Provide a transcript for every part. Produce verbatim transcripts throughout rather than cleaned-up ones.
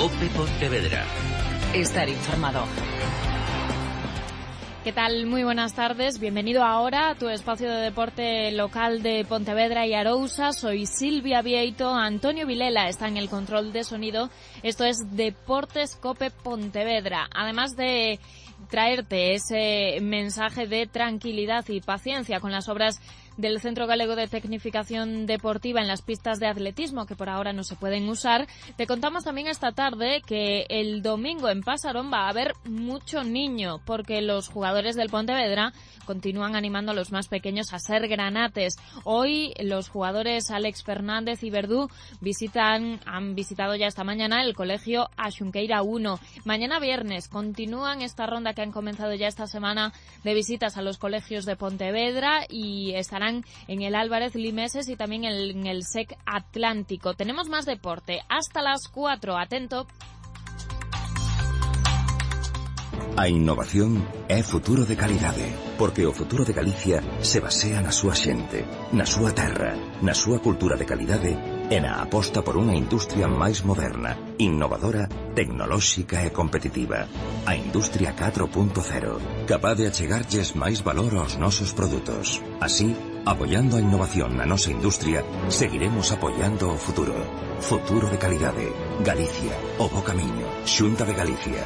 COPE Pontevedra. Estar informado. ¿Qué tal? Muy buenas tardes. Bienvenido ahora a tu espacio de deporte local de Pontevedra y Arousa. Soy Silvia Vieito. Antonio Vilela está en el control de sonido. Esto es Deportes COPE Pontevedra. Además de traerte ese mensaje de tranquilidad y paciencia con las obras del Centro Galego de Tecnificación Deportiva en las pistas de atletismo, que por ahora no se pueden usar, te contamos también esta tarde que el domingo en Pasarón va a haber mucho niño, porque los jugadores del Pontevedra continúan animando a los más pequeños a ser granates. Hoy los jugadores Alex Fernández y Verdú visitan, han visitado ya esta mañana el colegio Axunqueira uno. Mañana viernes continúan esta ronda que han comenzado ya esta semana de visitas a los colegios de Pontevedra y estarán en el Álvarez Limeses y también en el S E C Atlántico. Tenemos más deporte hasta las cuatro. Atento. A innovación é futuro de calidade, porque o futuro de Galicia se basea na súa xente, na súa terra, na súa cultura de calidade e na aposta por unha industria máis moderna, innovadora, tecnolóxica e competitiva. A Industria catro punto cero, capaz de achegarlles máis valor aos nosos produtos. Así, apoiando a innovación na nosa industria, seguiremos apoiando o futuro. Futuro de calidade. Galicia, o bo camiño. Xunta de Galicia.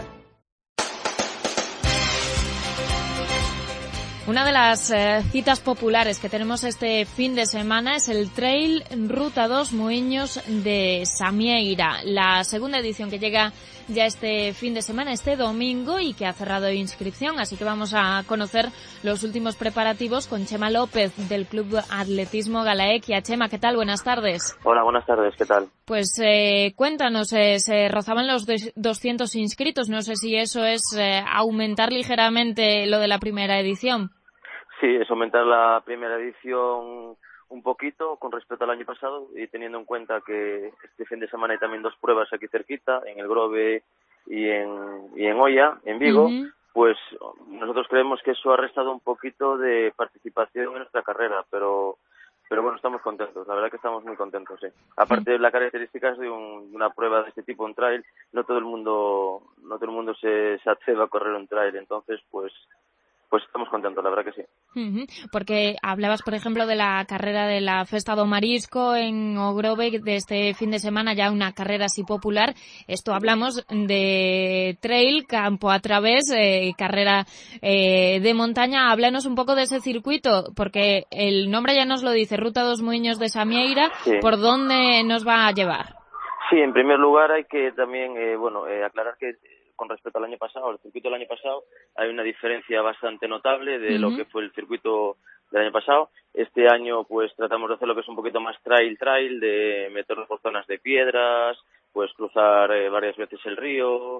Una de las eh, citas populares que tenemos este fin de semana es el Trail Ruta dos Muiños de Samieira, la segunda edición que llega ya este fin de semana, este domingo, y que ha cerrado inscripción, así que vamos a conocer los últimos preparativos con Chema López del Club Atletismo Galaequia. Chema, ¿qué tal? Buenas tardes. Hola, buenas tardes, ¿qué tal? Pues eh, cuéntanos, eh, se rozaban los doscientos inscritos, no sé si eso es eh, aumentar ligeramente lo de la primera edición. Sí, es aumentar la primera edición un poquito con respecto al año pasado y teniendo en cuenta que este fin de semana hay también dos pruebas aquí cerquita, en el Grove y en, y en Oia, en Vigo, uh-huh. Pues nosotros creemos que eso ha restado un poquito de participación en nuestra carrera, pero pero bueno, estamos contentos, la verdad que estamos muy contentos, sí. Aparte de las características de, un, de una prueba de este tipo, un trail, no todo el mundo no todo el mundo se, se atreve a correr un trail, entonces pues Pues estamos contentos, la verdad que sí. Uh-huh. Porque hablabas, por ejemplo, de la carrera de la Festa do Marisco en Ogrove de este fin de semana, ya una carrera así popular. Esto hablamos de trail, campo a través, eh, carrera eh, de montaña. Háblanos un poco de ese circuito, porque el nombre ya nos lo dice, Ruta dos Muiños de Samieira. Sí. ¿Por dónde nos va a llevar? Sí, en primer lugar hay que también, eh, bueno, eh, aclarar que con respecto al año pasado, el circuito del año pasado, hay una diferencia bastante notable de uh-huh. lo que fue el circuito del año pasado. Este año, pues, tratamos de hacer lo que es un poquito más trail-trail, de meternos por zonas de piedras, pues, cruzar eh, varias veces el río,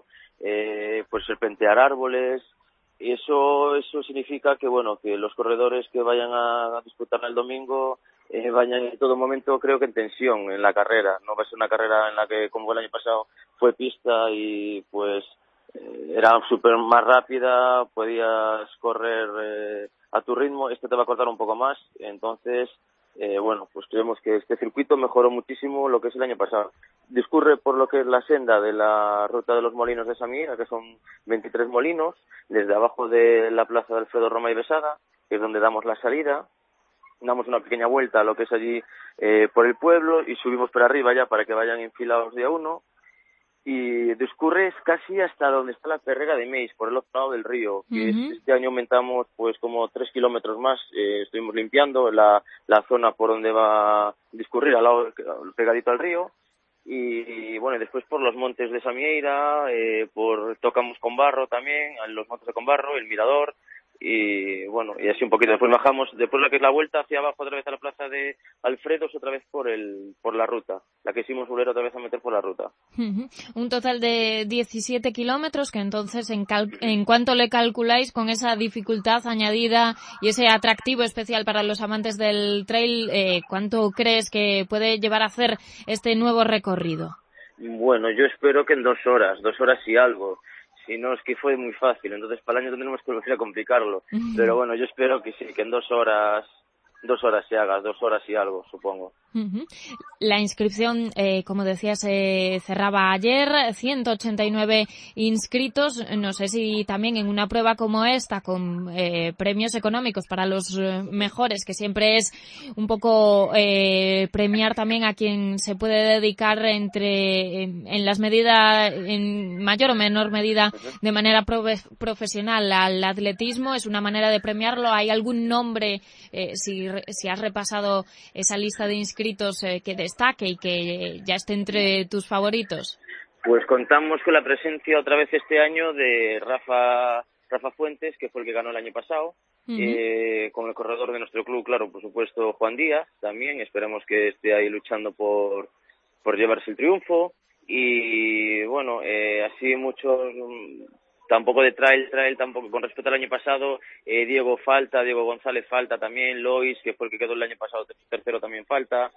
eh, pues, serpentear árboles. Y eso, eso significa que, bueno, que los corredores que vayan a, a disputar el domingo eh, vayan en todo momento, creo que en tensión en la carrera. No va a ser una carrera en la que, como el año pasado, fue pista y, pues, era súper más rápida, podías correr eh, a tu ritmo. Este te va a cortar un poco más, entonces, eh, bueno, pues creemos que este circuito mejoró muchísimo lo que es el año pasado. Discurre por lo que es la senda de la Ruta de los Molinos de Samieira, que son veintitrés molinos, desde abajo de la plaza de Alfredo Roma y Besaga, que es donde damos la salida. Damos una pequeña vuelta a lo que es allí eh, por el pueblo y subimos por arriba ya para que vayan enfilados de a uno. Y discurre casi hasta donde está la Perrera de Meis, por el otro lado del río, que uh-huh. este año aumentamos pues como tres kilómetros más, eh, estuvimos limpiando la, la zona por donde va a discurrir, al lado, pegadito al río, y, y bueno, y después por los montes de Samieira, eh, por tocamos con barro también, en los montes de Conbarro, el Mirador, y bueno, y así un poquito. Después bajamos, después lo que es la vuelta hacia abajo otra vez a la plaza de Alfredos, otra vez por el por la ruta, la que hicimos volver otra vez a meter por la ruta. Uh-huh. Un total de diecisiete kilómetros, que entonces en, cal- en cuánto le calculáis con esa dificultad añadida y ese atractivo especial para los amantes del trail, eh, ¿cuánto crees que puede llevar a hacer este nuevo recorrido? Bueno, yo espero que en dos horas, dos horas y algo. Si no, es que fue muy fácil, entonces para el año tendremos que volver a complicarlo. Uh-huh. Pero bueno, yo espero que sí, que en dos horas dos horas se haga, dos horas y algo, supongo. Uh-huh. La inscripción, eh, como decías, se eh, cerraba ayer, ciento ochenta y nueve inscritos. No sé si también en una prueba como esta, con eh, premios económicos para los eh, mejores, que siempre es un poco eh, premiar también a quien se puede dedicar entre en, en las medidas, en mayor o menor medida, de manera profe- profesional al atletismo. Es una manera de premiarlo. ¿Hay algún nombre, eh, si, si has repasado esa lista de inscritos, Eh, que destaque y que ya esté entre tus favoritos? Pues contamos con la presencia otra vez este año de Rafa Rafa Fuentes, que fue el que ganó el año pasado, uh-huh. eh, con el corredor de nuestro club, claro, por supuesto Juan Díaz también, esperemos que esté ahí luchando por por llevarse el triunfo, y bueno, eh, así muchos, tampoco de trail, trail tampoco, con respecto al año pasado, eh, Diego falta, Diego González falta también, Lois, que fue el que quedó el año pasado tercero, también falta.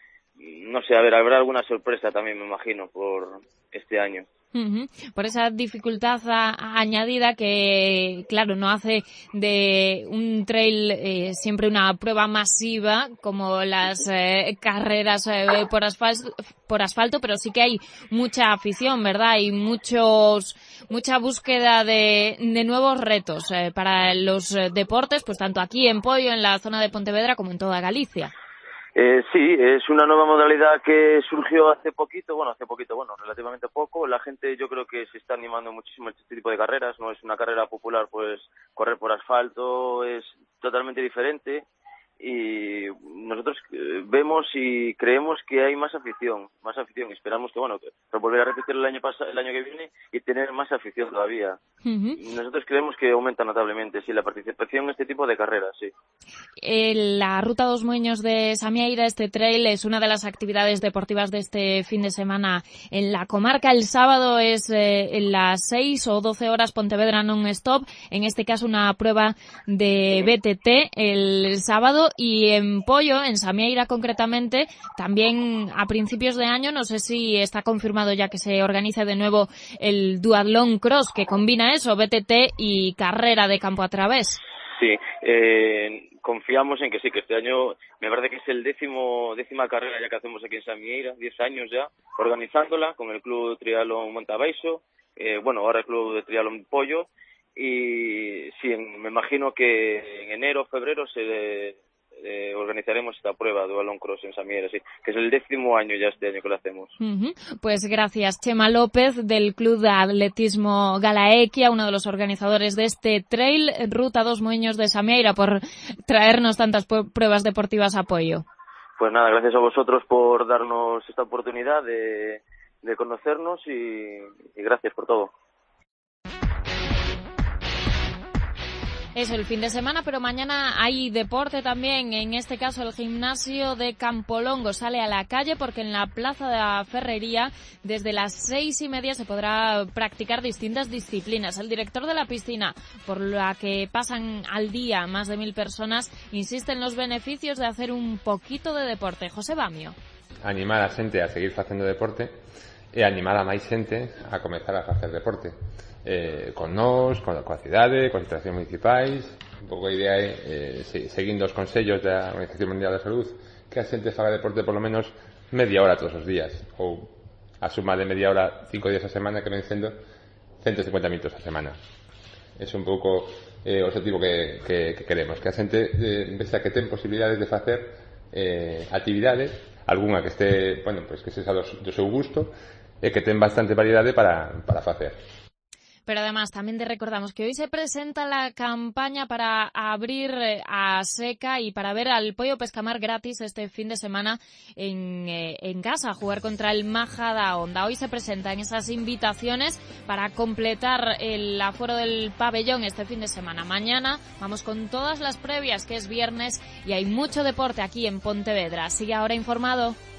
No sé, a ver, habrá alguna sorpresa también, me imagino, por este año. Uh-huh. Por esa dificultad a, a añadida que, claro, no hace de un trail eh, siempre una prueba masiva como las eh, carreras eh, por, asfal- por asfalto, pero sí que hay mucha afición, ¿verdad? Y muchos, mucha búsqueda de, de nuevos retos eh, para los eh, deportes, pues tanto aquí en Poio, en la zona de Pontevedra, como en toda Galicia. Eh, sí, es una nueva modalidad que surgió hace poquito, bueno, hace poquito, bueno, relativamente poco. La gente, yo creo que se está animando muchísimo a este tipo de carreras. No es una carrera popular, pues correr por asfalto es totalmente diferente. Y nosotros vemos y creemos que hay más afición, más afición. Esperamos que, bueno, que volver a repetir el año pasado, el año que viene, y tener más afición todavía. Uh-huh. Nosotros creemos que aumenta notablemente, sí, la participación en este tipo de carreras, sí. Eh, la Ruta dos Moiños de Samieira, este trail, es una de las actividades deportivas de este fin de semana en la comarca. El sábado es eh, en las seis o doce horas Pontevedra non-stop, en este caso una prueba de B T T el sábado. Y en Poio, en Samieira concretamente, también a principios de año, no sé si está confirmado ya que se organiza de nuevo el Duathlon Cross, que combina eso, B T T y carrera de campo a través. Sí, eh, confiamos en que sí, que este año me parece que es el décimo décima carrera ya que hacemos aquí en Samieira, diez años ya, organizándola con el Club Triatlón Montabaixo, eh, bueno, ahora el Club de Triatlón Poio, y sí, en, me imagino que en enero o febrero se... Eh, organizaremos esta prueba de Duathlon Cross en Samieira, sí, que es el décimo año ya este año que lo hacemos. Uh-huh. Pues gracias, Chema López, del Club de Atletismo Galaequia, uno de los organizadores de este trail Ruta dos Moiños de Samieira, por traernos tantas pu- pruebas deportivas a Poio. Pues nada, gracias a vosotros por darnos esta oportunidad de, de conocernos y, y gracias por todo. Eso, el fin de semana, pero mañana hay deporte también. En este caso, el gimnasio de Campolongo sale a la calle porque en la Plaza de la Ferrería, desde las seis y media, se podrá practicar distintas disciplinas. El director de la piscina, por la que pasan al día más de mil personas, insiste en los beneficios de hacer un poquito de deporte. José Bamio. Animar a xente a seguir facendo deporte e animar a máis xente a comezar a facer deporte. Eh, con nós, con, con a cidade, con as institucións municipais. Un pouco a idea é, eh, seguindo os consellos da Organización Mundial da Salud, que a xente faga deporte por lo menos media hora todos os días, ou a suma de media hora cinco días a semana, que ven sendo ciento cincuenta minutos a semana. É un pouco eh, o objetivo que, que, que queremos, que a xente eh, veza que ten posibilidades de facer eh, actividades, algunha que este, bueno, pues que sexa do, do seu gusto, e que ten bastante variedade para, para facer. Pero además también te recordamos que hoy se presenta la campaña para abrir a seca y para ver al Poio Pescamar gratis este fin de semana en, eh, en casa, jugar contra el Majadahonda. Hoy se presentan esas invitaciones para completar el aforo del pabellón este fin de semana. Mañana vamos con todas las previas, que es viernes, y hay mucho deporte aquí en Pontevedra. Sigue ahora informado.